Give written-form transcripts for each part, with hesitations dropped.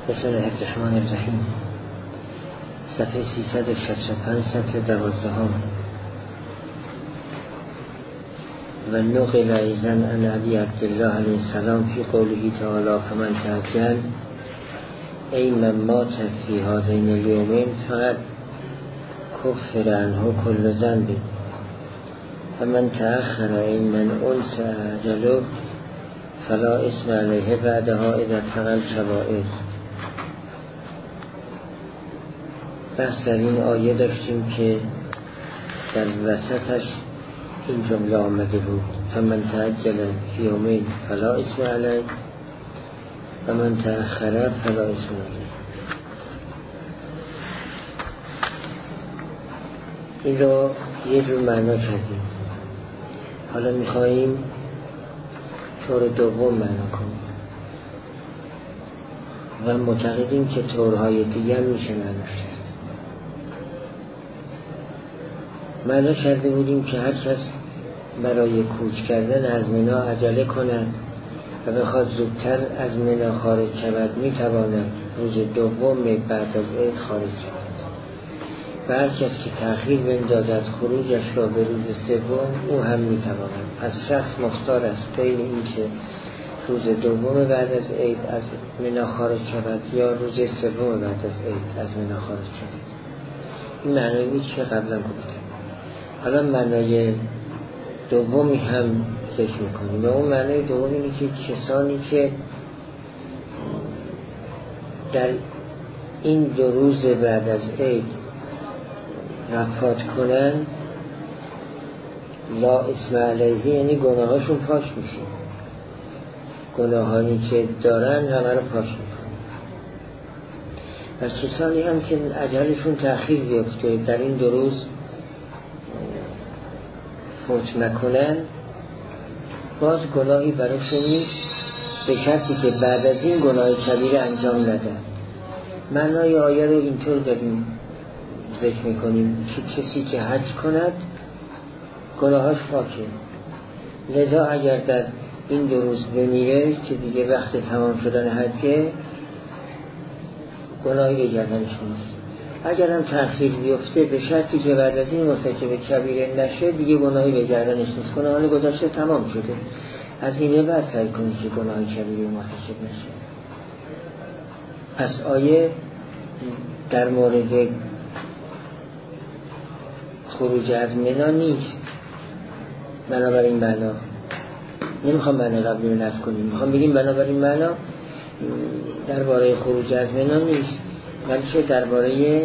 بسم الله الرحمن الرحیم. صفحه 365 سطر 12. و نقل ایضا عن ابی عبدالله علیه السلام فی قوله تعالی فمن تعجل ای من مات فی هذین الیومین فقط کفر عنه کل ذنب و من تأخر ای من انس اجله فلا اسم علیه بعدها اذا ارتقى الکبائر. بحث در این آیه داشتیم که در وسطش این جمله آمده بود فمن تعجل فی یومین فلا اسم علیه و من تأخر فلا اسم علیه. این رو یه جور معنا کردیم، حالا میخواییم طور دوم معنا کنیم و معتقدیم که طورهای دیگر میشه معنا کرد. معنا کرده بودیم که هر کس برای کوچ کردن از منا عجله کند و بخواد زودتر از منا خارج شود میتواند روز دوم بعد از عید خارج شود و هر کس که تأخیر بندازد خروجش را به روز سوم او هم میتواند. پس شخص مختار است بین این که روز دوم بعد از عید از منا خارج شود یا روز سوم بعد از عید از منا خارج شود. این معنی بود که قبلا گفتم. حالا معنای دومی هم ذکر میکنیم و اون معنای دومی اینه که کسانی که در این 2 روز بعد از عید وفات کنند لا اسم علیه، یعنی گناهاشون پاک میشه، گناهانی که دارن همه رو پاک میکنن. و کسانی هم که اجلشون تأخیر بیفته در این 2 روز فوت نکنن باز گناهی براشون نیست، به شرطی که بعد از این گناه کبیره انجام ندن. معنای آیه رو اینطور داریم ذکر میکنیم که کسی که حج کند گناهاش پاکه، لذا اگر در این 2 روز بمیره که دیگه وقت تمام شدن حجه گناهی به گردنش نیست. اگر هم تأخیر بیفته به شرطی که بعد از این مرتکب کبیره نشه دیگه گناهی به گردنش نیست، گناهان گذشته تمام شده. از این بعد سعی کنید که گناه کبیره مرتکب نشه. پس آیه در مورد خروج از منا نیست. بنابراین معنا نمیخوام معنی قبلی رو نفی کنیم، میخوام بگیم بنابراین معنا درباره خروج از منا نیست، بلکه درباره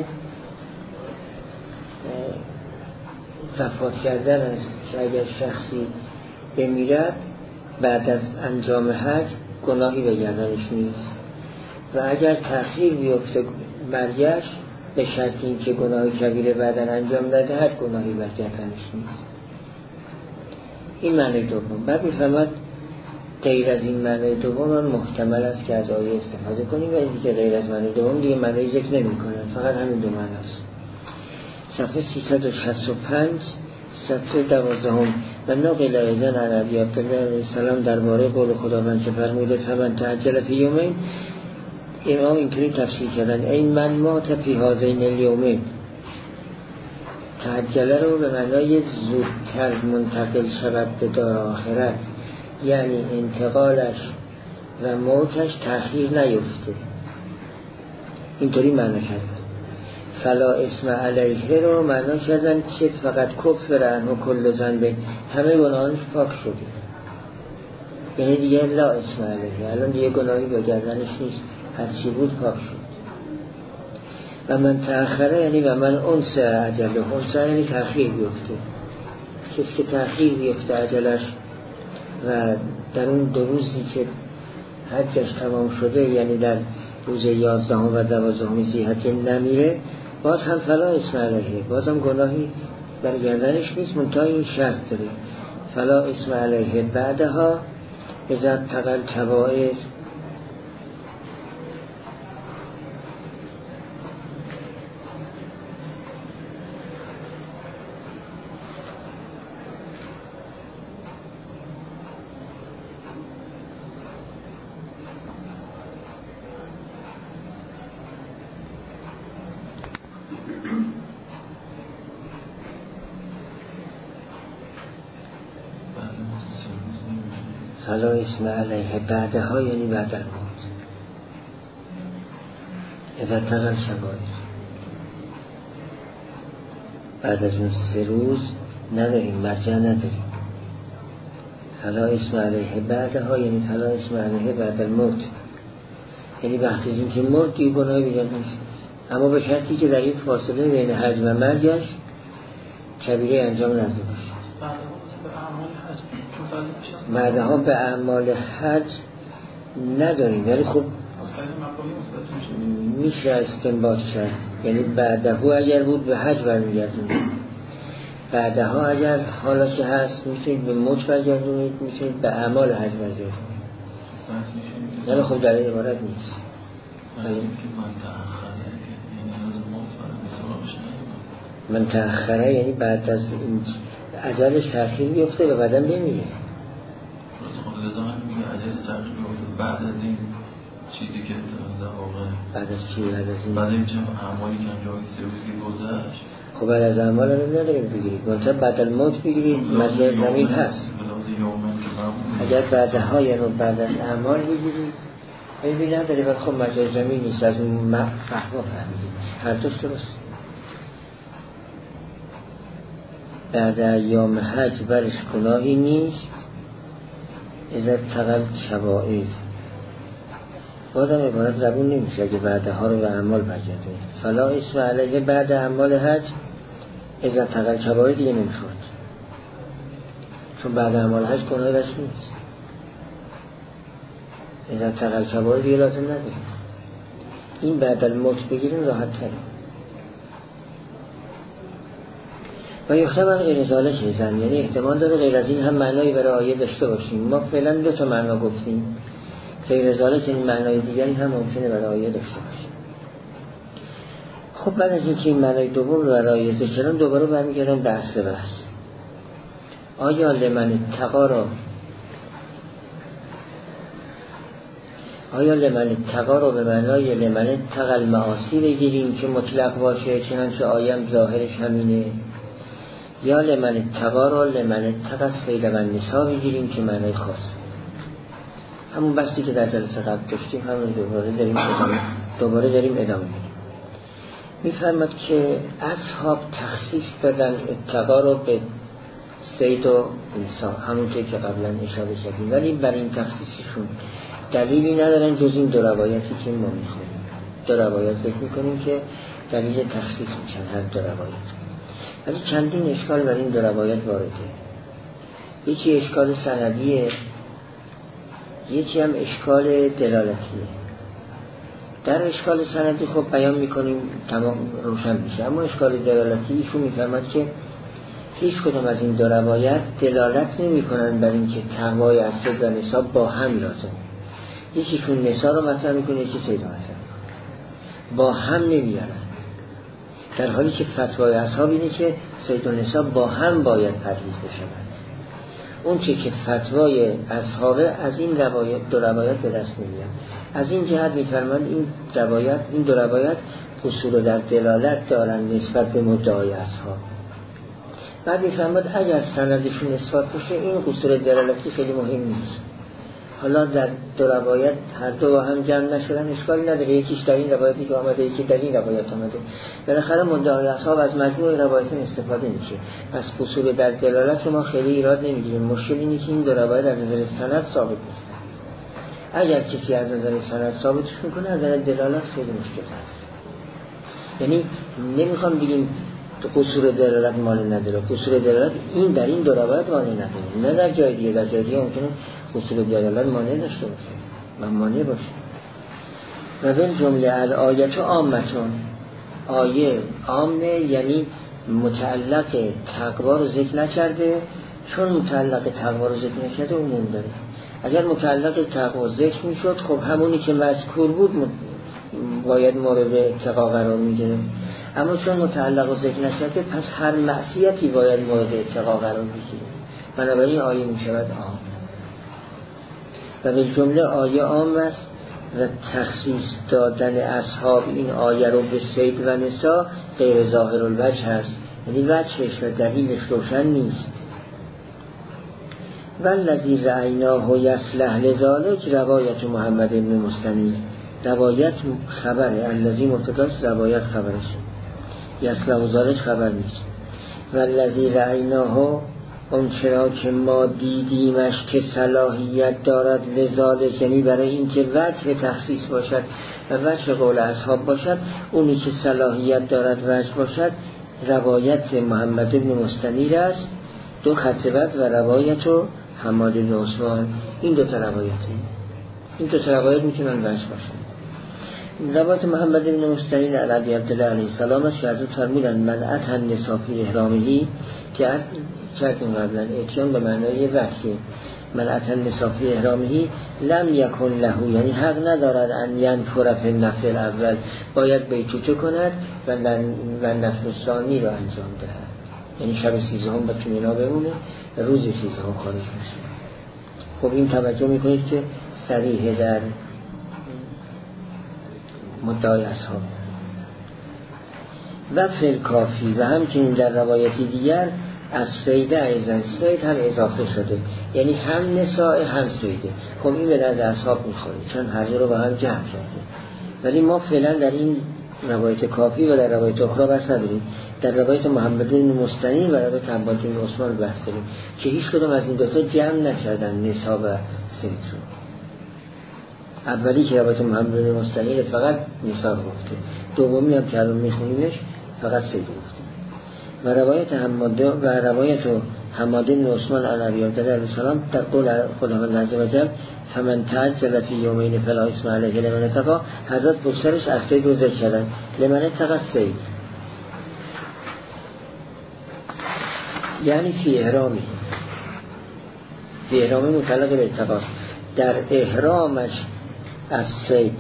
وفات کردن است که اگر شخصی بمیرد بعد از انجام حج گناهی به گردنش نیست و اگر تأخیر بیفته مرگش به شرط این که گناه کبیره بعداً انجام ندهد گناهی به گردنش نیست. این معنی دوم. بعد میفهمد غیر از این معنی دوم هم محتمل است که از آیه استفاده کنیم و دیگه غیر از معنی دوم دیگه معنی ذکر نمی کنن، فقط همین 2 معنی است. صفحه 365 سطر 12 و نقل ایضا عن ابی عبدالله علیه السلام درباره قول خداوند که فرموده فمن تعجل فی یومین، امام اینطوری تفسیر کردن ای من مات فی هذین الیومین. تعجله رو به معنای زودتر منتقل شود به دار آخرت، یعنی انتقالش و موتش تأخیر نیفته، اینطوری معنا کردن. فلا اسم علیه رو معنا کردن که فقط کفر عنه کل ذنب، همه گناهانش پاک شده، یعنی دیگه لا اسم علیه، الان دیگه گناهی به گردنش نیست، هرچی بود پاک شد. و من تأخره یعنی و من انس عجله، انس یعنی تأخیر بیفته، کسی که تأخیر بیفته عجلش و در اون 2 روزی که حجش تمام شده، یعنی در روز 11 و 12 ذی‌حجه نمیره، باز هم فلا اسم علیه، باز هم گناهی بر گردنش نیست، منتها این شرط داره فلا اسم علیه بعدها اذا ارتقى الکبائر. فلا اسم علیه بعدها یعنی بعد الموت. اذا تقل شبایه بعد از اون 3 روز نداریم، مرجع نداریم. فلا اسم علیه بعدها یعنی فلا اسم علیه بعد الموت، یعنی وقتی از این که مرد دیگه گناهی بیاد نشد، اما به شرطی که در این فاصله بین حج و مرگش کبیره انجام نده باشه. بعدها به اعمال حج نداریم، ولی خب میشه استنباط کرد، یعنی بعدها اگر بود به حج برمیگردونید، بعدها اگر حالا که هست میتونید به موت برگردونید، میتونید به اعمال حج برگردونید، ولی خب در این عبارت نیست. من تأخره یعنی بعد از این اجلش تأخیر بیفته و بعدم بمیره. بعد از این چیزی که در واقع بعد از چی؟ بعد از این بعد این چه اعمالی که انجام 3 روزی گذشت، خب بعد از اعمال رو نداریم بگیرید، منطقه بعد الموت بگیرید، مجرد زمین هست. اگر بعدها یا رو بعد از اعمال بگیرید ببین نداری، ولی خب مجرد زمین نیست، از فهمه فهمیدید هر دوست درست. بعد ایام حج برش گناهی نیست اذا تقل شبائر، بازم عبارت قبول نمیشه اگه بعدها رو به اعمال برگردونید. فلا اسم علیه بعد اعمال حج اذا تقل شبائر دیگه نمیخواد، چون بعد اعمال حج گناهی داشت نیست. اذا تقل شبائر دیگه لازم نداریم، این بعد الموت بگیریم راحت تریم. و یحتمل غیر ذالک زن، یعنی احتمال داره غیر از این هم معنایی برای آیه داشته باشیم. ما فعلا 2 تا معنا گفتیم، غیر ذالک این معنای دیگری هم ممکنه برای آیه داشته باشیم. خب بعد از اینکه این معنای دوم رو برای آیه ذکر کردم، دوباره برمیگردم به اصل بحث. آیا لمن اتقا رو به معنای لمن اتقى المعاصی بگیریم که مطلق باشه، چنانچه آیم ظاهرش همینه، یا لمن اتقا رو لمن اتقى الصید و النساء بگیریم که معنای خاص. همون بحثی که در جلسه قبل داشتیم همون دوباره داریم ادامه میدیم. میفرماد که اصحاب تخصیص دادن اتقا رو به صید و نساء، همونطور که قبلا اشاره کردیم، ولی برای این تخصیصشون دلیلی ندارن جز این 2 روایتی که ما میخونیم. 2 روایت ذکر میکنیم که دلیل تخصیص میشن، هر 2 روایت. ولی چندین اشکال برای این 2 روایت وارده. یکی اشکال سندیه، یکی هم اشکال دلالتیه. در اشکال سندی خب بیان میکنیم تمام روشن میشه، اما اشکال دلالتی ایشون میفرماد که هیچ کدوم از این 2 روایت دلالت نمی کنن بر این که تقوای اصحاب و نساء با هم لازم. یکیشون نساء رو مطرح میکنه، یکی صید رو مطرح میکنه، با هم نمیارن، در حالی که فتوای اصحاب اینه که صید و نساء با هم باید پرهیز بشوند. اون چه که فتوای اصحاب از این 2 روایت به دست نمیاد. از این جهت میفرمان این 2 روایت قصور در دلالت دارن نسبت به مدعای اصحاب. بعد میفرماد اگر سندشون اثبات بشه این قصور دلالتی خیلی مهم نیست. حالا در 2 روایت هر 2 با هم جمع نشدن اشکالی نداره، یکیش در این روایتی که آمده، یکی در این روایت آمده، بالاخره مدعای اصحاب از مجموع روایت استفاده میشه. پس قصور در دلالت ما خیلی ایراد نمیگیریم. مشکل اینه که این 2 روایت از نظر سند ثابت نیست. اگر کسی از نظر سند ثابتش میکنه، از نظر دلالت خیلی مشکل هست. یعنی نمیخوام بگیم قصور دلالت مانع نداره، قصور دلالت این در این 2 روایت مانع نداره، نه در جای دیگه. در جای دیگه ممکنه قصور دلالت مانع داشته باشه، من مانع باشه. و بین جمله الآیت عامتون، آیه عامه یعنی متعلق تقوا رو ذکر نکرده، چون متعلق تقوا رو ذکر نکرده عموم داره. اگر متعلق تقوا ذکر میشد خب همونی که مذکور بود باید مورد اتقا قرار میگیره، اما چون متعلق و ذکر نشده پس هر معصیتی باید مورد اتقا قرار بگیره، بنابراین آیه می شود عام. و به جمله آیه عام است و تخصیص دادن اصحاب این آیه رو به صید و نساء غیر ظاهر الوجه هست، یعنی وجهش و دلیلش روشن نیست. والذی رأیناه یصلح لذالک روایت محمد بن مستنیر. روایت خبره، الذی مبتداست، روایت خبرش، یصلح لذالک خبر نیست. والذی رأیناه اون چرا که ما دیدیمش که صلاحیت دارد لذالک، یعنی برای اینکه وجه تخصیص باشد و وجه قول اصحاب باشد، اونی که صلاحیت دارد وجه باشد روایت محمد بن مستنیر است، 2 خط بعد، و روایت و حماد بن عثمان. این 2 تا روایته، این 2 تا روایت میتونن وجه باشن. روایت محمد بن مستنیر علی عبدالله علیه السلام است که از او فرمودند من اتى النساء فی احرامه، که کردیم قبلا اتیان به معنای وحی، من اتى النساء فی احرامه لم یکن له، یعنی حق ندارد ان ینفر فی النفل الاول، باید بیتوته کند و نفل ثانی را انجام دهد، یعنی شب 13 با تو مینا بمونه، روز 13 خارج میشه. خب این توجه میکنید که صریح در مدعای اصحاب. و فی کافی، و همچنین در روایتی دیگر از سیده ایزن، سید هم اضافه شده، یعنی هم نساء هم سیده. خب این به درد اصحاب میخوره چون هر دو رو با هم جمع کرده، ولی ما فعلا در این روایت کافی و در روایت اخرى بحث نداریم. در روایت محمد بن مستنیر و روایت حماد بن عثمان بحث داریم که هیچ کدوم از این 2 تا جمع نکردن نساء و سید رو. اولی که روایت محمد بن مستنیر فقط نساء گفته، دومی هم که الان میخونیمش فقط سید گفته. و روایت حماد بن عثمان علیه السلام در قول خداوند عز و جل فمن تعجل فی یومین فلا اثم علیه لمن اتقی، حضرت پسرش از سید رو ذکر کردن، لمن اتقی سید، یعنی فی احرامی، فی احرامی متعلق به اتقاست، در احرامش از سید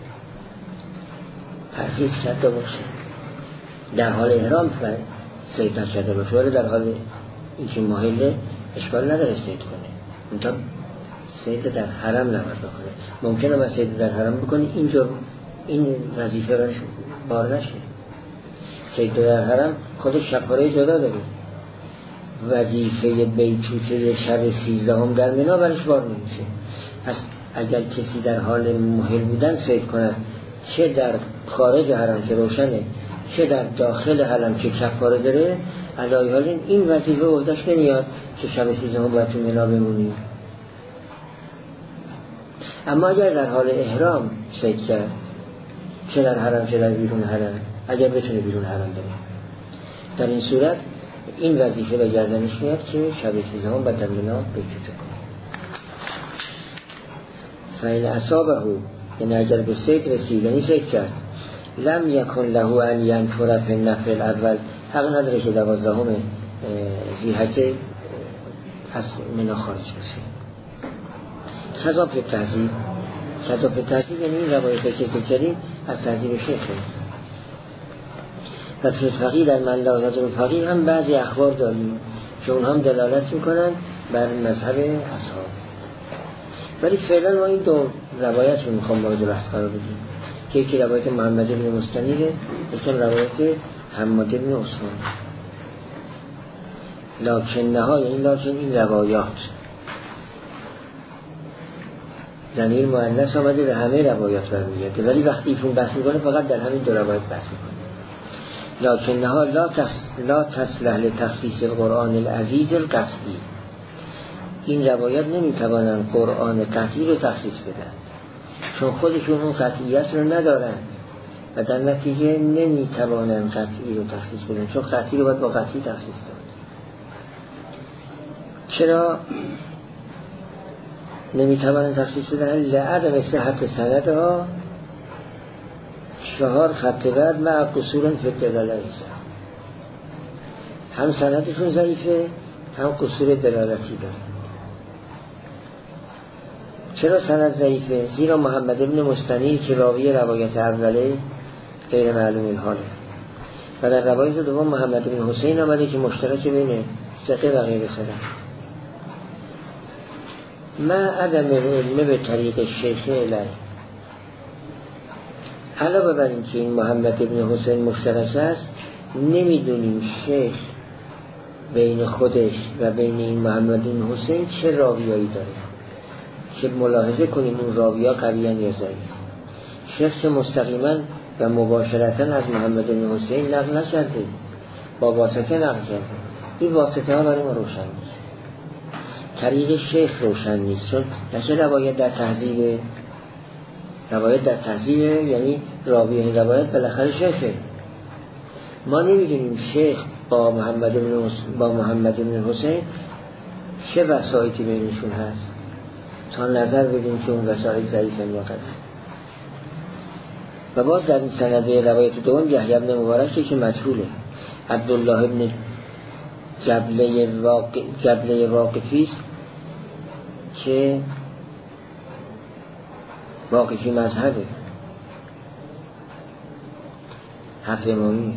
پرهیز کرده باشه، در حال احرام سید نکرده باشه، ولی در حال اینکه محله اشکال نداره سید کنه، اونتا سید در حرم نباید بکنه. ممکنه با سید در حرم بکنه، اینجا این وظیفه برش بار نشه. سید در حرم خودش شکاره جدا داره، وظیفه بیتوته شب 13 در مینا برش بار نمیشه. پس اگر کسی در حال محل بودن سید کنه، چه در خارج حرم که روشنه، چه در داخل حرم که کفاره داره، علایه حال این وظیفه عهده‌اش نمیاد که شب 13 باید تو مینا بمونیم. اما اگر در حال احرام سید کرد، چه در حرم چه در بیرون حرم، اگر بتونه بیرون حرم بره، در این صورت این وظیفه به گردنش میاد که شب 13 باید در مینا بیتوته کنه. فاین اصابه، یعنی اگر به سید رسید، یعنی سید کرد، لم یکن له ان ینفر فی النفل الاول، حق نداره که 12 ذی‌حجه از منا خارج بشه. خذاب تهذیب، خذاب تهذیب یعنی این روایت که ذکر کردیم از تهذیب شیخه. و فی الفقیه در من لا یضر الفقیه هم بعضی اخبار داریم که اون هم دلالت میکنن بر مذهب اصحاب، ولی فعلا ما این 2 روایت رو میخوام مورد بحث قرار بدیم که یکی روایت محمد بن مستنیره، یکی روایت حماد بن عثمان. لکنها، یعنی لکن این روایات ضمیر مؤنث آمده به همه روایات برمیگرده، ولی وقتی ایشون بحث میکنه فقط در همین 2 روایت بحث میکنه. لکنها لا تصلح لتخصیص القرآن العزیز القطعی، این روایات نمیتوانند قرآن قطعی رو تخصیص بدن چون خودشون اون قطعیت رو ندارن و در نتیجه نمیتوانند قطعی رو تخصیص بدن، چون قطعی رو باید با قطعی تخصیص داد. چرا نمیتوانند تخصیص بدن؟ لعدم صحت سندها، 4 خط بعد مع قصور فی الدلاله، هم سندشون ضعیفه هم قصور دلالتی داره. چرا سند ضعیفه؟ زیرا محمد بن مستنیر که راوی روایت اوله غیر معلوم الحاله و در روایت دوم محمد بن حسین آمده که مشترک بین ثقه و غیر ثقه. ما عدم علم به طریق شیخ الی، علاوه بر این که این محمد بن حسین مشترک است، نمیدونیم شیخ بین خودش و بین این محمد بن حسین چه راویایی داره که ملاحظه کنیم اون راویا قویان یا ضعیف. شیخ مستقیما و مباشرتا از محمد بن حسین نقل نکرده، با واسطه نقل کرده. این واسطه ها برای ما روشن نیست، طریق شیخ روشن نیست، چون نشه روایت در تهذیب یعنی راوی این روایت بالاخره شیخه. ما نمیدونیم شیخ با محمد بن حسین چه وسایطی بینشون هست تا نظر بدیم که اون وسایط ضعیفه یا قوی. و باز در این سند روایت دوم یحیی بن مبارک که مجهوله، عبدالله بن جبله واقفی است که واقفی مذهبه، حرف امامی.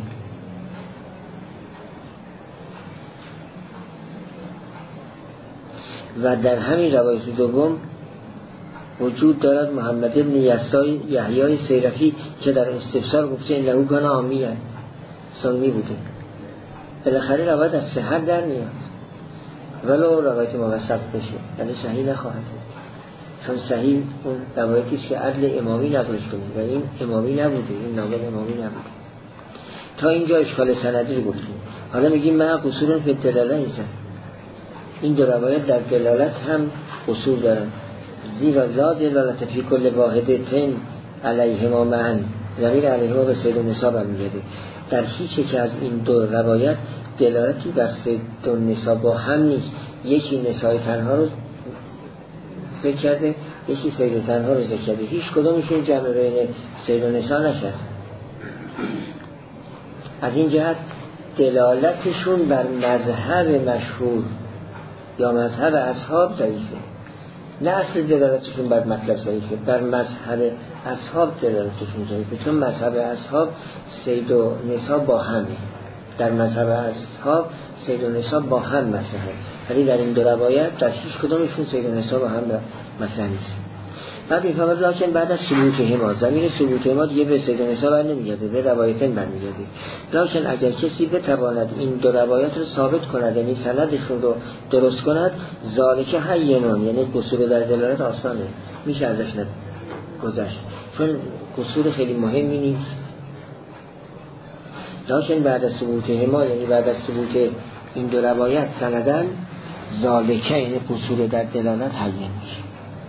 و در همین روایت دوم وجود دارد محمد بن یحیی سیرفی که در استفسار گفته این لهو کان عامیه، سنی بوده. بالاخره روایت از صحت در میاد ولو روایت موثق بشه، یعنی صحیح نخواهد بود، چون صحیح اون روایتی است که عدل امامی نقلش کنه و این امامی نبوده، این ناقل امامی نبوده. تا اینجا اشکال سندی رو گفتیم. حالا میگیم ما قصور فی الدلاله ایزن، این دو روایت در دلالت هم قصور دارن، زیرا لا دلالت فی کل واحدتین علیهما معا، ضمیر علیهما به سید النساء برمیگرده. در هیچ یک از این دو روایت دلالتی بر سید النساء با هم نیست. یکی نساء تنها رو ذکر کرده، یکی سید تنها رو ذکر کرده، هیچ کدومشون جمع بین سید النساء نشد. از این جهت دلالتشون بر مذهب مشهور یا مذهب اصحاب ضعیفه، نه اصل دلالتشون بر مطلب ضعیفه، بر مذهب اصحاب دلالتشون ضعیفه، چون مذهب اصحاب سید و نساء با همه، در مذهب اصحاب سید و نساء با هم مذهبه، ولی در این دو روایت در هیچ کدومشون سید و نساء با هم مذهب نیست. بعد میفهمد لکن بعد از ثبوت هما، ضمیر ثبوت هما دیگه به سید و نساء بر نمیگرده، به روایتین برمیگرده. لکن اگر کسی بتواند این دو روایت رو ثابت کند، یعنی سندشون رو درست کند، ذالک هینون، یعنی قصور در دلالت آسانه، میشه ازش گذشت، چون قصور خیلی مهمی نیست. لکن بعد از ثبوت هما، یعنی بعد از ثبوت این دو روایت سندن، ذالک یعنی قصور در دلالت هین میشه.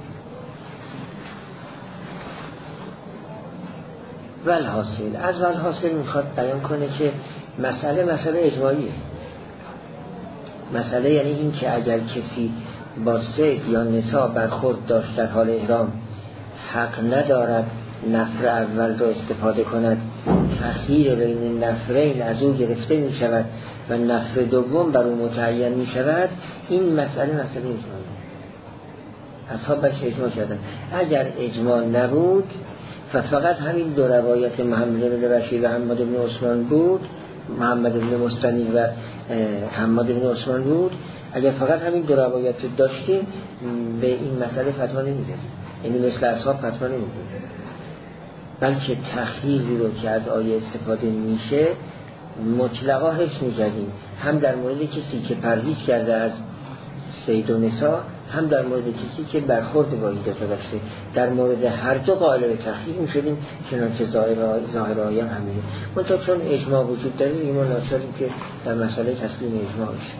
والحاصل میخواد بیان کنه که مسئله اجماعیه. مسئله یعنی این که اگر کسی با سید یا نساء برخورد داشت در حال احرام، حق ندارد نفر اول رو استفاده کند، تأخیر بین نفرین از او گرفته می شود و نفر دوم بر او متعین می شود. این مسئله اجماعیه، اصحاب برش اجماع کردن. اگر اجماع نبود فقط همین دو روایت محمد بن رشید و حماد بن عثمان بود، محمد بن مستنی و حماد بن عثمان بود، اگر فقط همین دو روایت داشتیم به این مسئله فتوا نمیدیم، یعنی مثل اصحاب فتوا نمیدیم، بلکه تأخیری رو که از آیه استفاده میشه مطلقا حفظ میکردیم، هم در مورد کسی که پرهیز کرده از سید و نساء، هم در مورد کسی که برخورد با این دو داشته. در مورد هر دو قائل به تأخیر میشدیم، چنانچه ظاهر آیه همینه. منتها چون اجماع وجود داره ایمان ناچاریم که در مسئله تسلیم اجماع بشیم.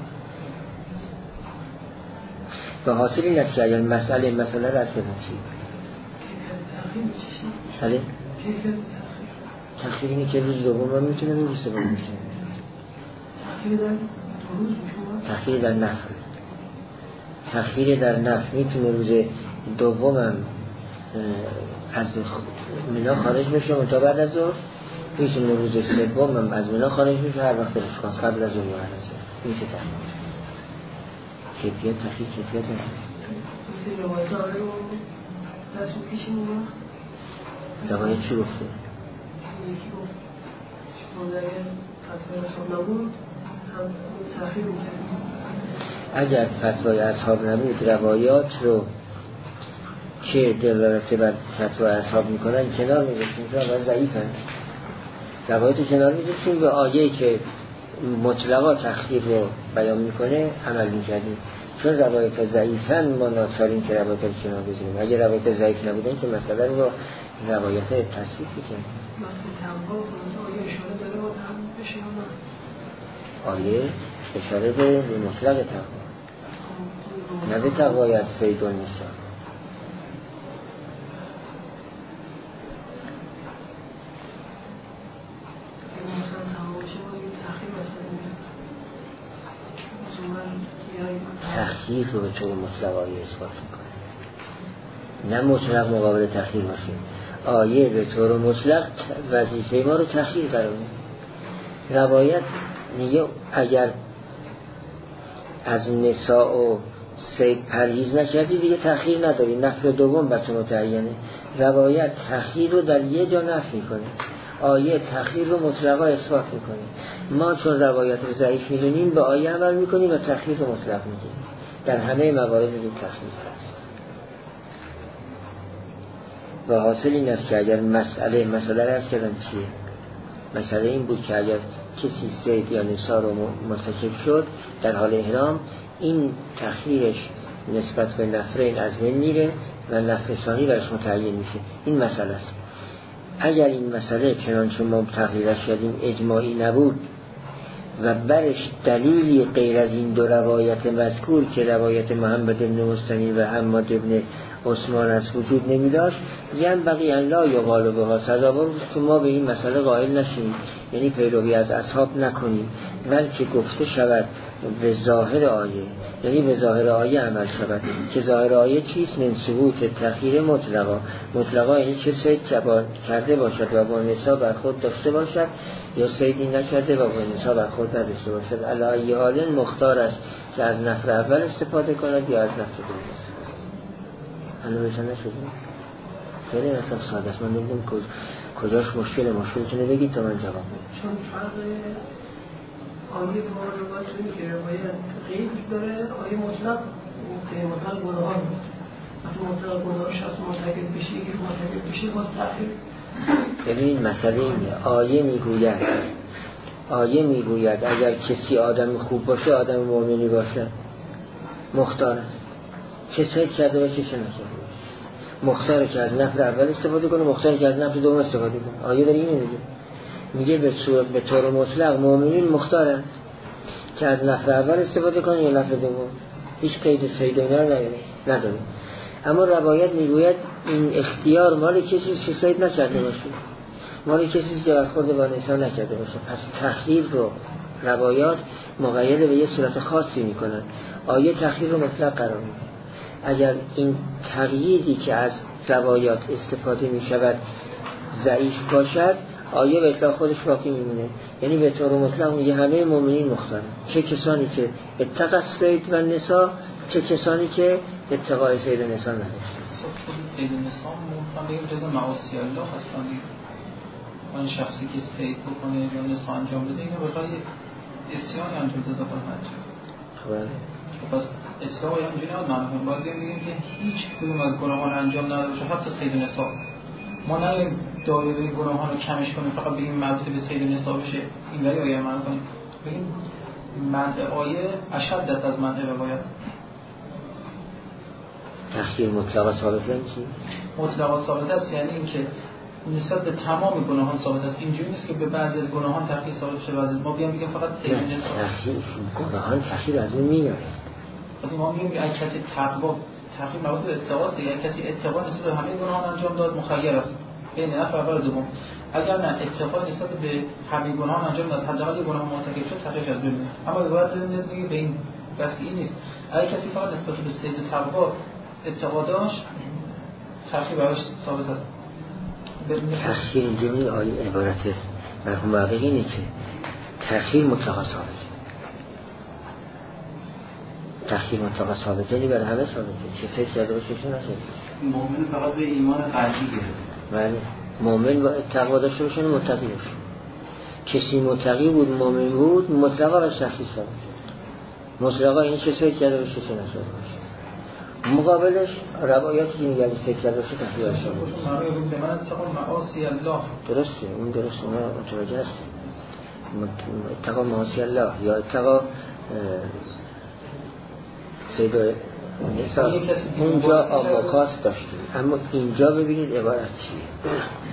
و حاصل این است که اگر مسئله را از بدنشیم تأخیر اینه که روز دوم هم میتونه روز سوم میشه. تأخیر در نفر، تأخیر در نفر میتونه روز دومم از منا خارج بشه تا بعد از ظهر، میتونه روز سومم از منا خارج بشه هر وقت رشکان قبل از ظهر یا بعد از ظهر. میشه تأخیر کیفیت تأخیر کیفیت مثل روایت آره رو تصمیم کشیم اون وقت روایت چی گفته؟ یکی گفت شما فتوای اصحاب نبود هم تأخیر میکردیم. اگر فتوای اصحاب نبود روایات رو که دلالت بر فتوای اصحاب میکنن کنار میذاشتیم، روایات ضعیفن، روایات کنار میذاشتیم به آیه که مطلقا تخییر رو بیان میکنه عمل میکردیم. چون روایت ضعیفن ما ناچاریم که روایت رو کنار بذاریم. اگه روایت ضعیف نبودن که مسئله رو روایت تصحیح میکنیم. آیه اشاره به مطلق تقوا، نه به تقوای از صید و نساء. تخییر رو به طور مطلق آیه اثبات میکنه، نه مطلق مقابل تخییر باشه. آیه به طور مطلق وظیفه ما رو تخییر قرار میده. روایت میگه اگر از نساء و صید پرهیز نکردی دیگه تخییر نداری، نفی دوم بر تو متعینه. روایت تخییر رو در یه جا نفی میکنه، آیه تخییر رو مطلقا اثبات میکنه. ما چون روایت رو ضعیف میدونیم به آیه عمل میکنیم و تخییر رو مطلق میگیم. در همه موارد این تخییر هست. و حاصل این است که اگر مسئله را از کردن چیه؟ مسئله این بود که اگر کسی صید یا نساء رو مرتکب شد در حال احرام، این تخییرش نسبت به نفرین از بین میره و نفر ثانی برش متعین میشه. این مسئله است. اگر این مسئله چنانچه ما تغییرش کردیم اجماعی نبود و برش دلیلی غیر از این دو روایت مذکور که روایت محمد بن مستنی و حماد بن عثمان از وجود نمی داشت، ینبغی ان لا یقال بها، سزاوار که ما به این مسئله قائل نشیم، یعنی پیروی از اصحاب نکنیم، بلکه گفته شود به ظاهر آیه، یعنی به ظاهر آیه عمل شود. که ظاهر آیه چیست؟ من ثبوت تخییر مطلقا یعنی چه صید کرده باشد و با نساء برخورد داشته باشد یا صیدی نکرده و با نساء برخورد نداشته باشد. علی ای حال مختار است که از نفر اول استفاده کند یا از نفر دوم استفاده. الان بهشن نشدیم؟ خیلی اصلا ساده است. من نمیدونم کجاش مشکلتونه بگید تا من جواب بدم. چون فرق آیه با روایت اینه که روایت قید داره، آیه مطلق گناه ها وقتی مطلق گناه شخص مرتکب بشه، یکی مرتکب بشه باز تخییر. ببین مسئله اینه، آیه میگوید اگر کسی آدم خوب باشه، آدم مؤمنی باشه، مختار است. چه صید کرده باشه چه نکرده باشه، مختاره که از نفر اول استفاده کنه، مختاره که از نفر دوم استفاده کنه. آیه داره اینو میگه به طور مطلق مؤمنین مختارن که از نفر اول استفاده کنه یا نفر دوم، هیچ قید صید اینا نداره. اما روایت میگوید این اختیار مال کسی که صید نکرده باشه، مال کسی که برخورد با نساء نکرده باشه. پس تخییر رو روایات مقید به یه صورت خاصی میکنن، آیه تخییر رو مطلق قرار میده. اگر این تقییدی که از روایات استفاده میشود ضعیف باشد، آیه به اطلاق خودش باقی میمونه. یعنی به طور مطلق میگه همه مؤمنین مختارن، چه کسانی که اتقوا الصید و النساء، چه کسانی که اتقای صید و نساء نداشتن. خود صید و نساء ممکن بگیم جزء معاصی الله هستن. اون شخصی که صید بکنه یا نساء انجام بده، اینو به خاطر اسیان انجام داده باشه. خب پس اصلاح اینجوری هم باید بگیم که هیچ کدوم از گناهان انجام نداده باشه، حتی صید و نساء. ما نه دایره گناهان رو کمش کنیم فقط بگیم مربوط به صید و نساء بشه، اینجوری آیه عمل کنیم. بگیم منع آیه اشد است از منع روایت. تخییر مطلقا ثابت یعنی چی؟ مطلقا ثابت است یعنی اینکه نسبت به تمام گناهان ثابت است. اینجوری نیست که به بعضی از گناهان تخییر ثابت شه، بعضی ما بیام بگیم فقط صید و نساء. تخییر گناهان تخییر از اون میاد. ما میگیم که اگه کسی تخییر مربوط به اتقا است، اگه کسی اتقا نسبت به همه گناهان انجام داد مخیر است بین نفر اول و دوم. اگر نه اتقا نسبت به همه گناهان انجام داد، حداقل گناه مرتکب شد، تخییر از بین میاد. اما باید میگه به این بس این نیست. اگه کسی فقط نسبت به صید و تقوا اتقا داشت، تخییر براش ثابت است. تخییر اینجوری آیه عبارت مرحوم واقعی اینه که تخییر مطلقا ثابت. تخییر مطلقا ثابت یعنی برای همه ثابته، چه صید کرده باشه چه نشد. مؤمن فقط به ایمان قلبی گرفت. بله، مؤمن با تقوا داشته باشه متقی باشه. کسی متقی بود مؤمن بود مطلقا و تخییر ثابت. مطلقا این چه صید کرده باشه چه نشد باشه. مقابلش روایاتی که میگه صید کرده باشه تخییر ثابت. من اتقوا معاصی الله. درسته، اون درسته، اون متوجه است. اتقا معاصی الله یا اتقا سید و نساء، اونجا آقاکاس داشتیم. اما اینجا ببینید عبارت چیه.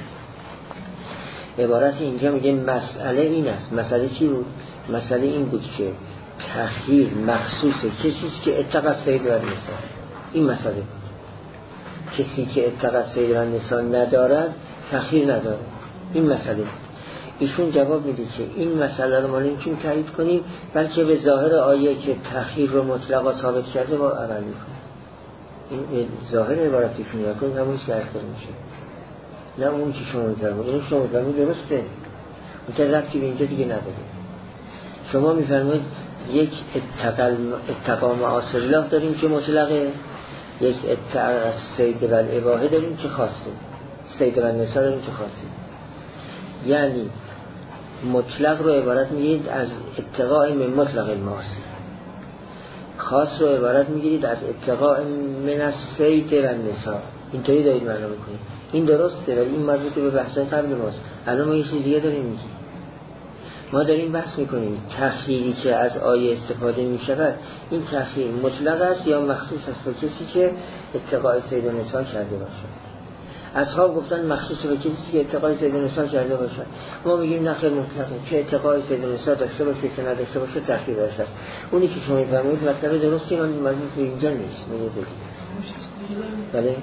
عبارت اینجا میگه مسئله این است. مسئله چی بود؟ مسئله این بود که تخییر مخصوص کسیست که اتقا سید و نساء. این مسئله بود. کسی که اتقا سید و نساء ندارد تخییر ندارد. این مسئله بود. ایشون جواب میده که این مسئله رو ما نمیتونیم تایید کنیم، بلکه به ظاهر آیه که تخییر رو مطلقا ثابت کرده ما عمل میکنیم. این ظاهر عبارتی که نگاه کنیم همونش که اختر میشه، نه اون که شما میفرمایید. این شما میفرمایید درسته، اون ربطی به اینجا دیگه نداره. شما میفرمایید یک اتقا معاصی الله داریم که مطلقه، یک اتقا سید و الاباحه داریم که خاصه، سید و نساء داریم که خاصه. یعنی مطلق رو عبارت میگیرید از اتقاء من مطلق المعاصی، خاص رو عبارت میگیرید از اتقاء من السید و النساء. اینطوری دارید معنا میکنید. این درسته، ولی این موضوع که به بحثای قبل ماست. الان ما یه چیز دیگه داریم میگیم. ما داریم بحث میکنیم تخییری که از آیه استفاده میشود، این تخییر مطلق است یا مخصوص است به کسی که اتقاء سید و نساء کرده باشه. اصحاب گفتن مخصوص به کسی که اتقای سید نساء کرده باشه. ما میگیم نه خیر مطلقه، چه اتقای سید نساء داشته باشه که نداشته باشه تخییر داشته است. اونی که شما میفرمایید مطلب درستی من مجلس اینجا نیست، میگه دیگه. بله.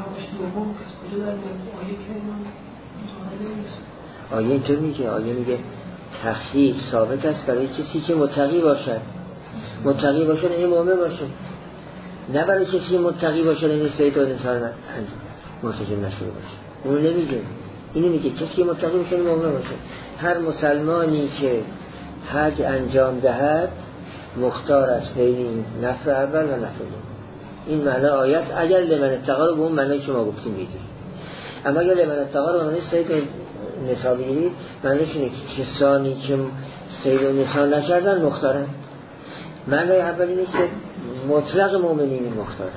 آیه اینطور میگه، آیه میگه تخییر ثابت است برای کسی که متقی باشد. متقی باشد یعنی مؤمن باشد. نه برای کسی متقی باشد یعنی سید و نساء مرتکب نشده باشه. اون نمیگه، اینو میگه کسی متقی باشه مؤمن باشه. هر مسلمانی که حج انجام دهد مختار است بین این نفر اول و نفر دوم. این معنی آیت اگر لمن اتقا رو به اون معنی که ما گفتیم میگیرید. اما اگر لمن اتقا رو معنی سید نساء بگیرید، معنیش اینه که کسانی که سید نساء نکردن مختارن. معنی اول اینه که مطلق مؤمنین مختارن.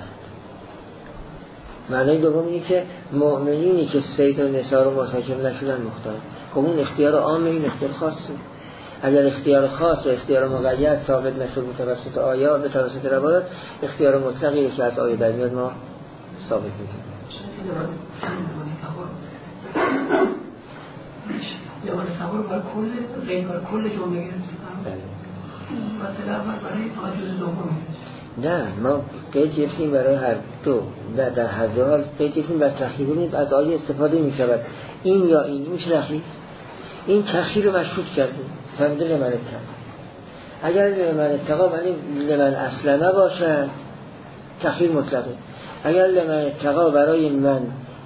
معنی دوم اینه که مؤمنینی که سید و نساء رو مرتکب نشدن مختار. خب اون اختیار عام، این اختیار خاصه. اگر اختیار خاص و اختیار مقید ثابت نشد به توسط آیه و به توسط روایات، اختیار مطلقی که از آیه در میاد ما ثابت می‌کنیم. یا من تصور بر کل غیر بر کل جمله گرفتم. مثلا برای فقط جزء دوم. نه، ما قید گرفتیم برای هر دو. در هر دو حال قید گرفتیم بر تخییر از آیه استفاده می شود. این یا این میشه تخییر. این تخییر رو مشروط کردیم. فهمیده لمن اتقا. اگر لمن اتقا یعنی لمن اصلا باشد تخییر مطلقه. اگر لمن اتقا برای من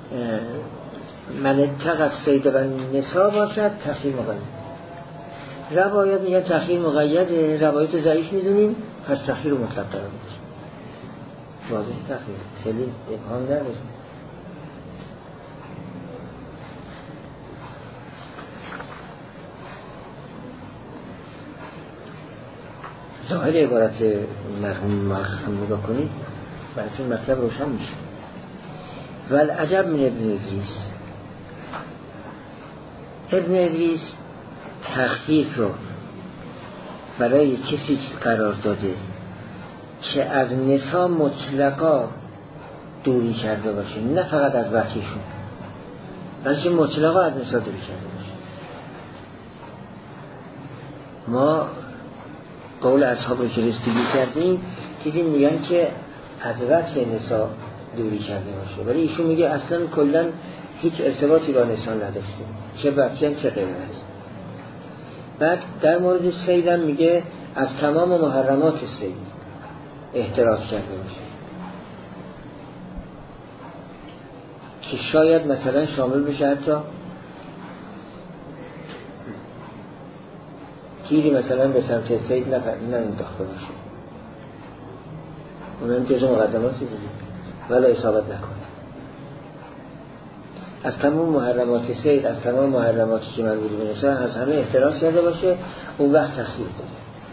اتقا السید و النساء باشد تخییر مقید. روایات میگن تخییر مقید، روایات ضعیف میدونیم، پس تخییر مطلق قرار میشه. واضح تخییر خیلی ابهام نداره. ظاهر عبارت مرحوم نگاه کنید براتون مطلب روشن میشه. والعجب من ابن ادریس. ابن ادریس تخفیف رو برای کسی قرار داده که از نساء مطلقا دوری کرده باشه، نه فقط از وحیشون بلکه مطلقا از نساء دوری کرده باشه. ما قول اصحاب رو که رسیدگی کردیم دیدیم میگن که از وحی نساء دوری کرده باشه، ولی ایشون میگه اصلا کلن هیچ ارتباطی با نساء نداشته، چه وحی هم چه غیر وحی. بعد در مورد سیدم میگه از تمام محرمات سید احتراز کرده باشه که شاید مثلا شامل بشه حتی تیری مثلا به سمت سید ننداخته باشه، اونم جزء مقدماتی دیگه ولی اصابت نکنه. از تمام محرمات سید، از تمام محرماتی که مربوط به نساء از همه احتراز کرده باشه، اون وقت تخییر داره.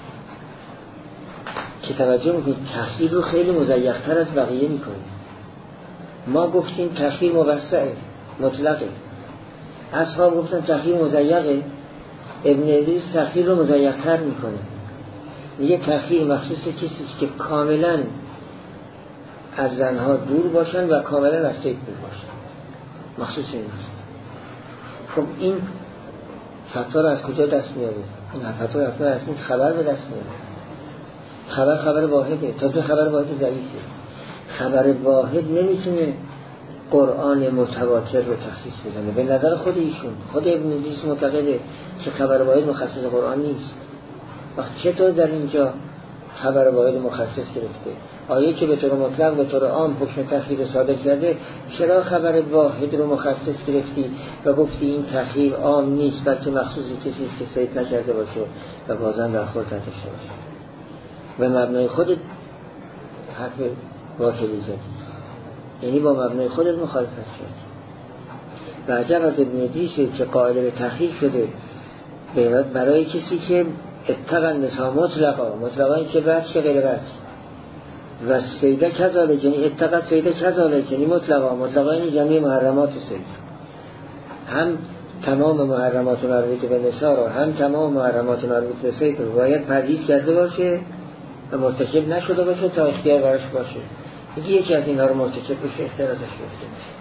که توجه میکنید تخییر رو خیلی مضیق‌تر از بقیه میکنه. ما گفتیم تخییر موسعه مطلقه، اصحاب گفتن تخییر مضیقه ابن ادریس تخییر رو مضیق‌تر میکنه، میگه تخییر مخصوص کسی است که کاملا از زنها دور باشن و کاملا از سید دور باشن، مخصوص این است. خب این فتوا رو از کجا دست میاره؟ این فتوا حتما از این خبر به دست میاره. خبر واحده، تازه خبر واحد ضعیفه. خبر واحد نمیتونه قرآن متواتر رو تخصیص بزنه به نظر خود ایشون. خود ابن ادریس معتقده که خبر واحد مخصص قرآن نیست. وقتی چطور در اینجا خبر واحد مخصص گرفته؟ آیه که به طور مطلق به طور عام حکم تخییر صادر کرده، چرا خبر واحد رو مخصص گرفتی و گفتی این تخییر عام نیست بلکه مخصوص کسی است که صید نکرده باشه و بازم برخورد نداشته باشه؟ و مبنای خودت حرف واکلی زدی، یعنی با مبنای خودت مخالفت کردی. و عجب از ابن ادریسه که قائل به تخییر شده برای کسی که اتقا نسا مطلقا این که بعد که غیر بعد و سیده کذالک، یعنی اتقا سیده کذالک، یعنی مطلقا این جمعی محرمات سید، هم تمام محرمات مربوط به نسا رو هم تمام محرمات مربوط به سید رو باید پرهیز کرده باشه و مرتکب نشده باشه تا اختیار براش باشه. یکی از اینها رو مرتکب بشه اختیاراتش گرفته میشه.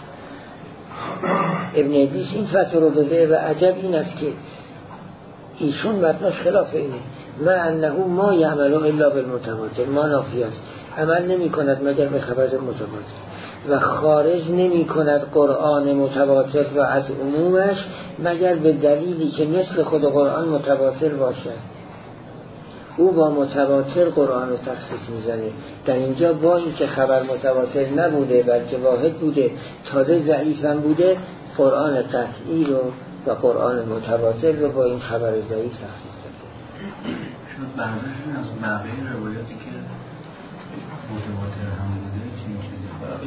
ابن ادریس این فتوا رو داده و عجب این است که ایشون مبناش خلاف اینه، ما انه ما یعملو الا بالمتواتر، ما نافی است، عمل نمی کند مگر به خبر متواتر و خارج نمی کند قرآن متواتر و از عمومش مگر به دلیلی که مثل خود قرآن متواتر باشد. او با متواتر قرآن رو تخصیص میزنه. در اینجا با این که خبر متواتر نبوده بلکه واحد بوده، تازه ضعیف هم بوده، قرآن قطعی رو و قرآن متواتر رو با این خبر ضعیف تخصیص داده. شاید برداشتون از بقیه روایاتی که متواتر هم بوده چنین چیزی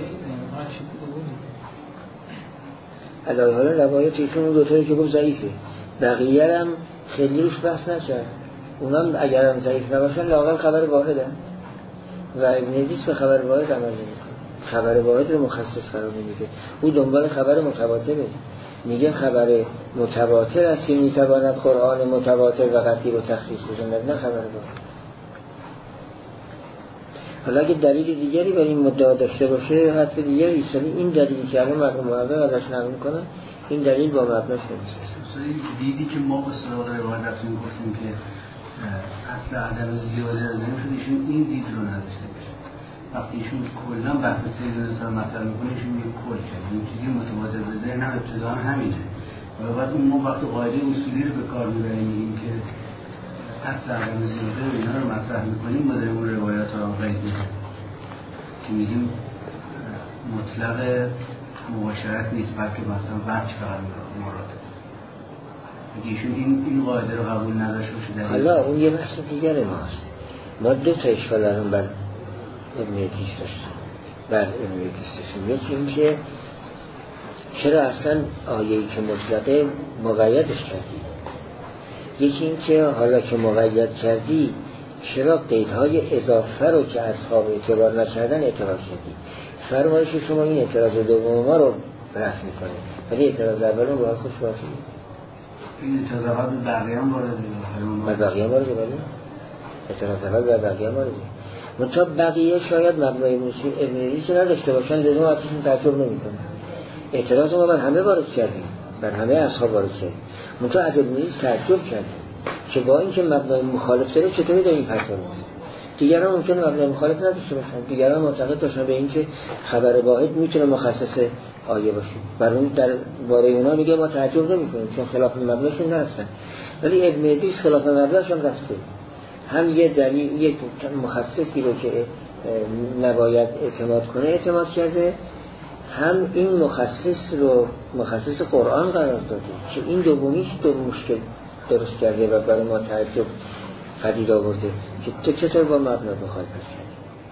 علاوه حالا روایت ایشون اون دوتایی که گفت ضعیفه، بقیه هم خیلی روش بحث نکرد. اونا اگر هم ضعیف نباشن لااقل خبر واحدن و ابن ادریس به خبر واحد عمل نمیکنه، خبر واحد رو مخصص قرار نمیده. او دنبال خبر متواتره، میگه خبر متواتر است که میتواند قرآن متواتر و قطعی رو تخصیص بزند، نه خبر واحد. حالا اگه دلیل دیگری برای این مدعا داشته باشه حتی دیگری ایستالی، این دلیلی که الان مرحوم محقق ازش نقل میکنن این دلیل با مبناش نمیشه. دیدی که ما به سراغ روایت رفتیم گفتیم که اصل عدم زیاده نمیشد، ایشون این دید رو نداشته باشه. وقتی ایشون کلا بحث سید نسا مطرح میکنه ایشون یه کل کرد، این چیزی متواتر به ذهن هم ابتدا همینه و بعد اون ما وقتی قاعده اصولی رو به کار میبریم میگیم که اصل عدم زیاده رو اینا رو مطرح میکنیم، ما داریم اون روایات رو قید میکنیم که میگیم مطلق مباشرت نیست بلکه مثلا وجه فقط مراد. ایشون این قاعده رو قبول نداشته باشه. حالا اون یه بحث دیگره ماست. ما دو تا اشکال داریم بر ابن ادریس داشتیم. یکی این که چرا اصلا آیه‌ای که مطلقه مقیدش کردی، یکی این که حالا که مقید کردی چرا قیدهای اضافه رو که اصحاب اعتبار نکردن اعتبار کردی. فرمایش شما این اعتراض دوم ما رو رفع میکنه ولی اعتراض اول رو باید خوش باشه. این اعتراضات بقیه هم وارده بقیه هم وارده بله؟ اعتراض اول و بقیه هم وارده. منطقه بقیه شاید مبنای ابن ادریس نداشته باشن، لزوم ازشون تعجب نمیکنه. اعتراض ما بر همه وارد کردیم، بر همه اصحاب وارد کردیم. منطقه از ابن ادریس تعجب کردیم که با اینکه مبنای مخالف داره چطوری در این فتوا میاد. دیگران ممکنه مبنای مخالف نداشته باشن، دیگران معتقد باشن به اینکه خبر واحد میتونه مخصص آیه باشه. برای اون در باره اونا میگه ما تعجب نمیکنیم چون خلاف مبناشون نرفتن، ولی ابن ادریس خلاف مبناشون رفته. هم یه دلیل یک مخصصی رو که نباید اعتماد کنه اعتماد کرده، هم این مخصص قرآن قرار داده که این دومیش دو مشکل درست کرده و برای ما تعجب پدید آورده که تو چطور با مبنا مخالفت کردی.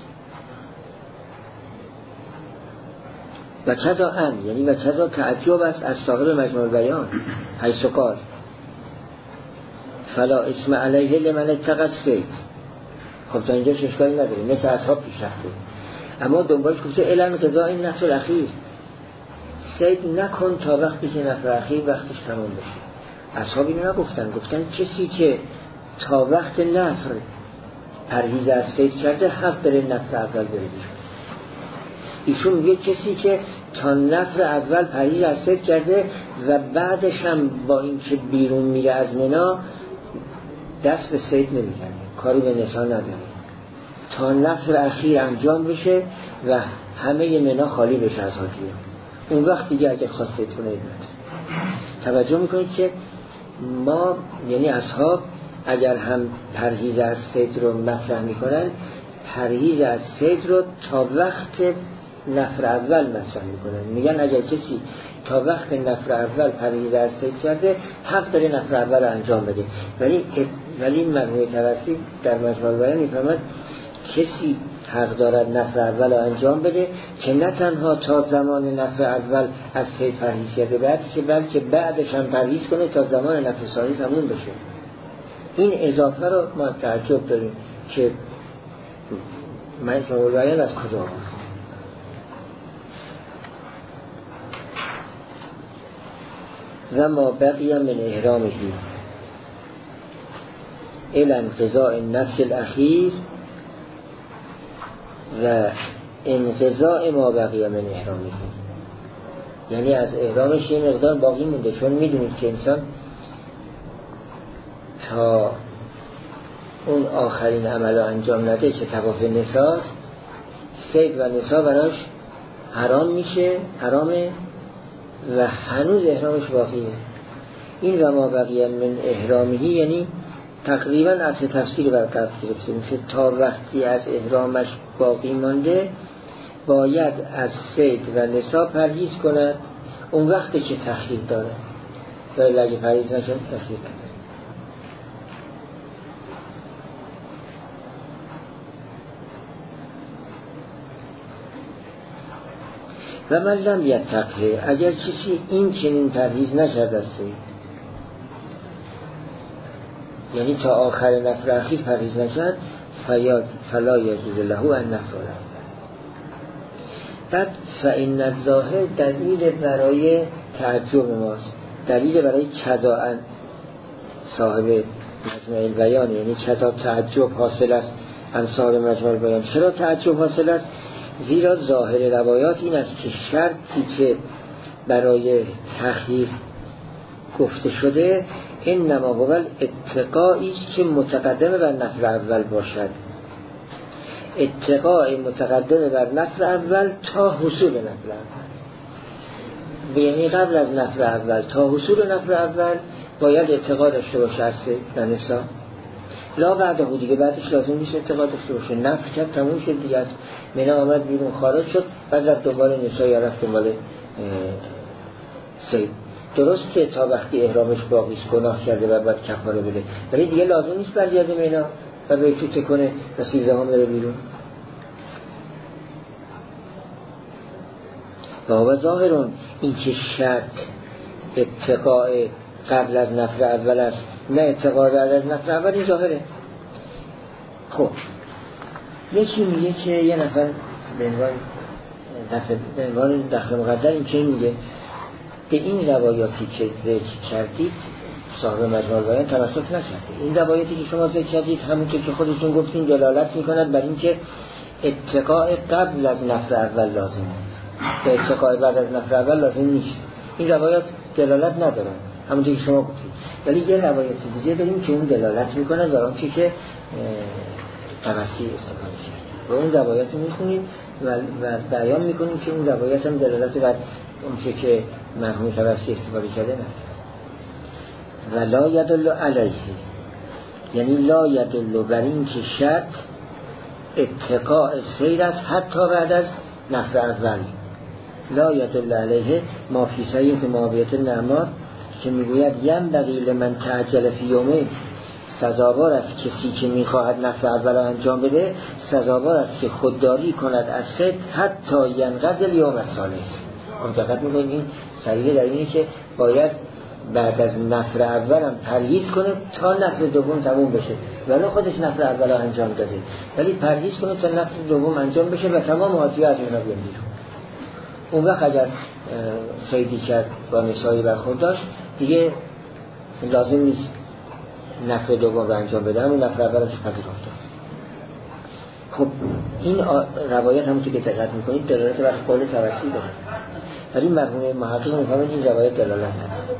و کذا یعنی و کذا تعجب است از صاحب مجموع بیان حیث قال فلا اسم علیه لمن اتقی الصید. خب تا اینجا اشکالی نداره، مثل اصحاب پیش رفته، اما دنبالش گفته علم قضا این نفس الاخیر، صید نکن تا وقتی که نفس اخیر وقتش تمام بشه. اصحاب اینو نگفتن، گفتن کسی که تا وقت نفر پرهیز از صید کرده حق داره نفر اول بره بیرون. ایشون میگه کسی که تا نفر اول پرهیز از صید کرده و بعدش هم با اینکه بیرون میره از منا دست به صید نمیزنه، کاری به نسا نداره تا نفر اخیر انجام بشه و همه منا خالی بشه از حاجیان. اون وقت دیگه اگه خواست صید کنه توجه میکنید که ما یعنی اصحاب اگر هم پرهیز از صید رو مطرح میکنن، پرهیز از صید رو تا وقت نفر اول مطرح میکنن. میگن اگر کسی تا وقت نفر اول پرهیز از صید کرده حق داره نفر اول رو انجام بده. ولی مرحوم طبرسی در مجموع البیان میفرماد کسی حق دارد نفر اول رو انجام بده که نه تنها تا زمان نفر اول از صید پرهیز کرده بلکه بعدش هم پرهیز کنه تا زمان نفر ثانی تموم بشه. این اضافه رو ما تعجب داریم که مجموع البیان از کجا آمد. و ما بقی من احرامه الى انقضاء النفس الاخیر و انقضاء ما بقی من احرامه، یعنی از احرامش یه مقدار باقی مونده. چون میدونید که انسان تا اون آخرین عمل انجام نده که طواف نساست، صید و نسا براش حرام میشه، حرامه و هنوز احرامش باقیه. این و ما بقیه من احرامهی یعنی تقریبا از تفسیر برقرار گرفته میشه تا وقتی از احرامش باقی مانده باید از صید و نسا پرهیز کند، اون وقتی که تخییر داره و اگه پرهیز نشد تخییر داره. و من لم یتقه، اگر کسی این چنین پرهیز نشد از صید، یعنی تا آخر نفر اخیر پرهیز نشد، فلا یجوز له ان نفر. بعد فإن الظاهر دلیل برای تعجب ماست، دلیل برای کذا صاحب مجمع البیان، یعنی کذا تعجب حاصل است عن صاحب مجمع البیان. چرا تعجب حاصل است؟ زیرا ظاهر روایات این است که شرطی که برای تخییر گفته شده انما هو اتقایی است که متقدم بر نفر اول باشد، اتقاء متقدم بر نفر اول تا حصول نفر اول، یعنی قبل از نفر اول تا حصول نفر اول باید اتقاء داشته باشه از نسا، لا بعد دیگه بعدش لازم نیست اتقاء داشته باشه. نفر کرد تموم شد دیگه، از منا آمد بیرون خارج شد، بعد رفت دنبال نسا یا رفت دنبال صید. درست که تا وقتی احرامش باقیست گناه کرده و بعد کفاره بده، ولی دیگه لازم نیست برگرده منا و به توته کنه و 13 هم بره بیرون. و ظاهرون این که شرط اتقاء قبل از نفر اول است نه اتقاء بعد از نفر اول، این ظاهره. خب یکی میگه که یه نفر به عنوان دخل مقدر این که میگه به این روایاتی که ذکر کردید صاحب مجموع البیان توسط نکرده. این روایاتی که شما ذکر کردید همونطور که خودتون گفتین دلالت میکند بر این که اتقاء قبل از نفر اول لازم است و اتقاء بعد از نفر اول لازم نیست. این روایات دلالت ندارن همونطور که شما گفتید، ولی یه روایت دیگه داریم که اون دلالت میکنه بر اون که طبرسی استفاده کرد و اون روایات میخونیم و بیان میکنیم که اون روایات هم دلالت بر اون که مرحوم طبرسی استفاده کرده نه. و لا یدل علیه، یعنی لا یدل بر این که شرط اتقاء سیر است حتی بعد از نفر اول. لا یدل علیه ما فی صحیح معاویه بن عمار که میگوید ینبغی لمن تعجل فی یومه، سزاوار است کسی که میخواهد نفر اول انجام بده سزاوار است که خودداری کند از صید حتی ینقضی الیوم الثالث. دقت میکنیم این صحیح در اینه که باید بعد از نفر اول هم پرهیز کنه تا نفر دوم تموم بشه، ولی خودش نفر اول رو انجام داده ولی پرهیز کنه تا نفر دوم انجام بشه و تمام حاجی از اینا بیان بیرون. اون وقت اگر صیدی کرد با نسایی برخورد داشت دیگه لازم نیست نفر دوم رو انجام بده، همون نفر اولش پذیرفته است. خب این روایت همون که دقت میکنید دلالت بر قول توسلی داره، ولی مرحوم محقق میفهمه این روایت دلالت نداره،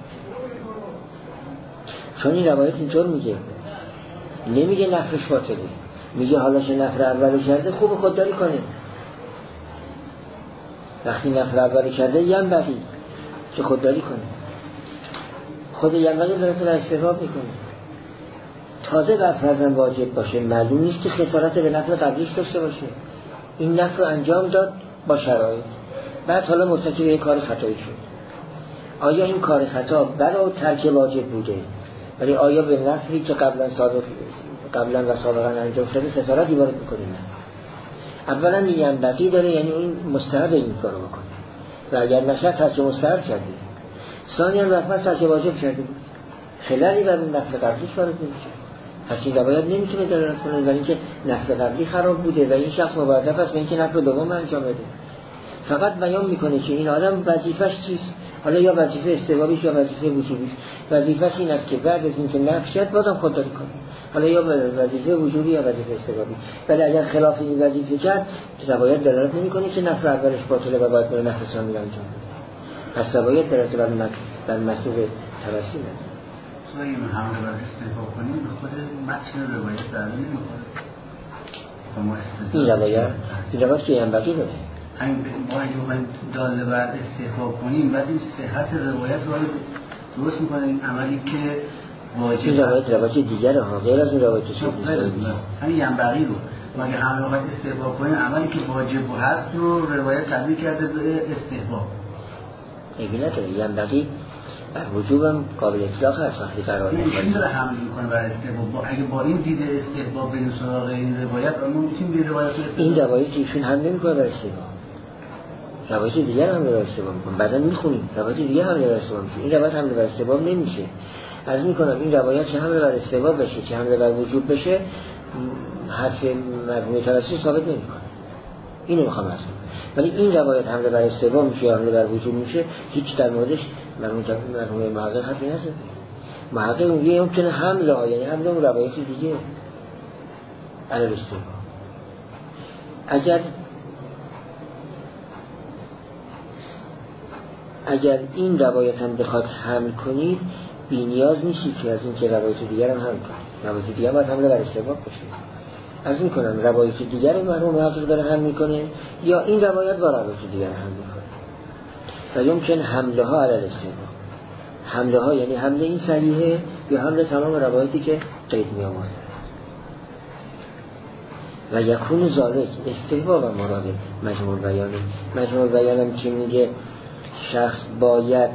چون این روایت اینطور میگه، نمیگه نفرش باطله، میگه حالا که نفر اولو کرده خوب خودداری کنه. وقتی نفر اولو کرده ینبغی که خودداری کنه، خود ینبغی داره که استحباب میکنه. تازه بر فرضاً واجب باشه، معلوم نیست که خسارت به نفر قبلیش داشته باشه. این نفر انجام داد با شرایط، بعد حالا مرتکب یک کار خطایی شد. آیا این کار خطا برای ترک واجب بوده، ولی آیا به نفری که قبلا و سابقا انجام شده خسارتی وارد میکنه؟ نه. اولا ینبغی داره، یعنی این مستحب این کارو بکنه، و اگر نشه ترک مستحب کرده. ثانیاً وقت ترک واجب کرده بود، خلالی بر نفل قبلیش وارد نمیشه. پس این روایت نمیتونه دلالت کنه ولی اینکه نفل قبلی خراب بوده و این شخص موظف است به اینکه نفل دوم انجام بده. فقط بیان میکنه که این آدم وظیفش چیست، حالا یا وظیفه استحبابیش یا وظیفه وجوبیش. وظیفش این است که بعد از اینکه نفل شد بازم خودداری کنه، حالا یا وظیفه وجوبی یا وظیفه استحبابی. ولی اگر خلاف این وظیفه کرد روایت دلالت نمیکنه که نفل اولش باطله و باید بره نفل ثانی انجام بده. پس روایت دلالت بر مطلوب توسلی نداره. این حمله بر استحباب کنیم به خود متن روایت داره نمی‌کنه. این روایت که ینبغی داره. همین ما اگه بخوایم داله بر استحباب کنیم بعد این صحت روایت رو درست می‌کنه، این عملی که واجب. این روایت دیگره ها، غیر از این روایت چیزی همین ینبغی رو ما اگه حمله بر استحباب کنیم عملی که واجب هست رو روایت تبدیل کرده به استحباب. ایگه نداره، ینبغی بر وجوبم قابل اطلاق هست وقتی قرار نمیشه. این داره حمل میکنه بر استحباب. اگه با این دیده استحباب بریم سراغ این روایت اما میتونیم به روایت این روایت ایشون حمله میکنه بر استحباب، روایت دیگر هم بر استحباب میکنه، بعدا میخونیم روایت دیگر هم بر استحباب میشه. این روایت حمله بر استحباب نمیشه. عرض میکنم این روایت چه حمله بر استحباب بشه چه حمله بر وجوب بشه حرف مرحوم توسلی ثابت نمیکنه. اینو میخوام عرض کنم. ولی این روایت حمله بر استحباب میشه یا حمله بر وجوب میشه هیچ در موردش مرحوم محقق حرفی نزد. محقق میگه ممکنه حمله ها، یعنی حمله اون روایت دیگه علی استحباب. اگر این روایت هم بخواد حمل کنید بی نیاز نیستی که از این که روایت دیگر هم حمل کنید. روایت دیگر باید حمله بر استحباب باشه. از میکنم روایت دیگر مرحوم محقق داره حمل میکنه یا این روایت با روایت دیگر حمل میکنه و یمکن حمله ها علی الاستحباب. حمله ها یعنی حمله این صحیحه یا حمله تمام روایتی که قید می آورده. و یکون ذالک استحباب و مراد مجموع بیانه. مجموع بیانم که میگه شخص باید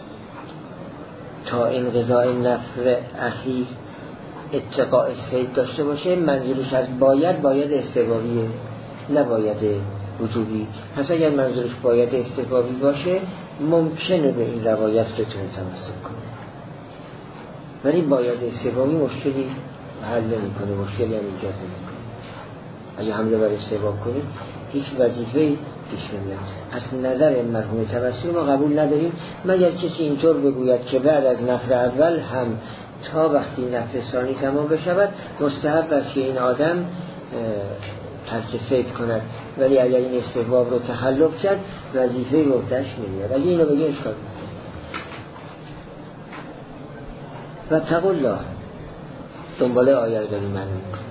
تا انقضاء نفر اخیر اتقاء صید داشته باشه، منظورش از باید استحبابیه نه باید وجوبی. پس اگر منظورش باید استحبابی باشه ممکنه به این روایت بتونه تمسک کنه، ولی باید استحبابی مشکلی حل نمی‌کنه، مشکلی هم ایجاد نمی‌کنه. اگه حمله بر استحباب کنید هیچ وظیفه‌ای پیش نمیاد. از نظر مرحوم توسلی ما قبول نداریم مگر کسی اینطور بگوید که بعد از نفر اول هم تا وقتی نفر ثانی تمام بشود مستحب است که این آدم ترک صید کند، ولی اگر این استحباب رو تخلف کرد وظیفه گفتش نمیاد. اگه اینو بگه اشکال و تقول الله دنباله آیه داریم معنی میکنه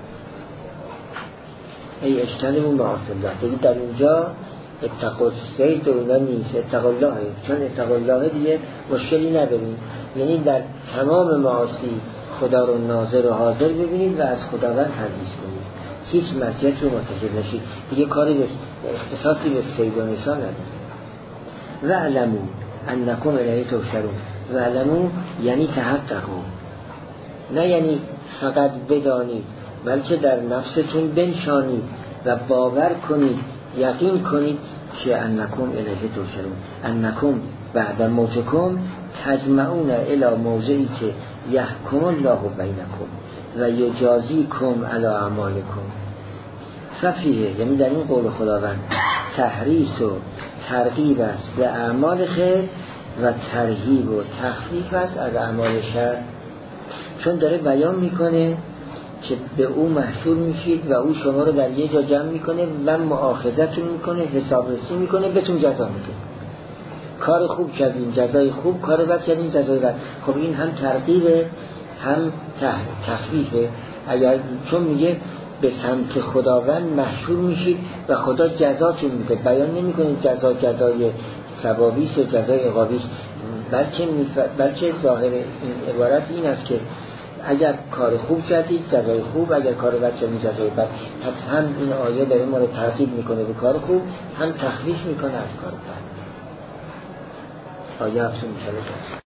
ای اجتنبوا معاصی الله. دیگه در اینجا اتقوا الصید و اینا نیست، اتقوا الله، چون اتقوا الله دیگه مشکلی نداریم. یعنی در تمام معاصی خدا رو ناظر و حاضر ببینید و از خداوند پرهیز کنید، هیچ معصیت رو مرتکب نشید. دیگه کاری به اختصاصی به صید و نسا نداره. و علمو انکم الیه تحشرون. و علمو یعنی تحققوا، نه یعنی فقط بدانید بلکه در نفستون بنشانید و باور کنید، یقین کنید که انکم الیه تحشرون، انکم بعد موتکم تجمعون الی موضعی که یحکم الله بینکم و یجازیکم علی اعمالکم. ففیه یعنی در این قول خداوند تحریص و ترغیب است به اعمال خیر و ترهیب و تخفیف است از اعمال شر، چون داره بیان میکنه که به او محشور میشید و او شما رو در یه جا جمع میکنه و مؤاخذتون میکنه، حسابرسی میکنه، بهتون جزا میده. کار خوب کردین جزای خوب، کار بد کردین جزای بد. خب این هم ترغیبه هم تخفیفه. اگر چون میگه به سمت خداوند محشور میشید و خدا جزاتون میده، بیان نمیکنه جزا جزای ثوابیست و جزای عقابیست، بلکه ظاهر این عبارت این است که اگر کار خوب کردید جزای خوب، اگر کار بد کردید جزای بد. پس هم این آیه داره ما رو ترغیب میکنه به کار خوب، هم تخفیف میکنه از کار بد. آیه 7 میشه.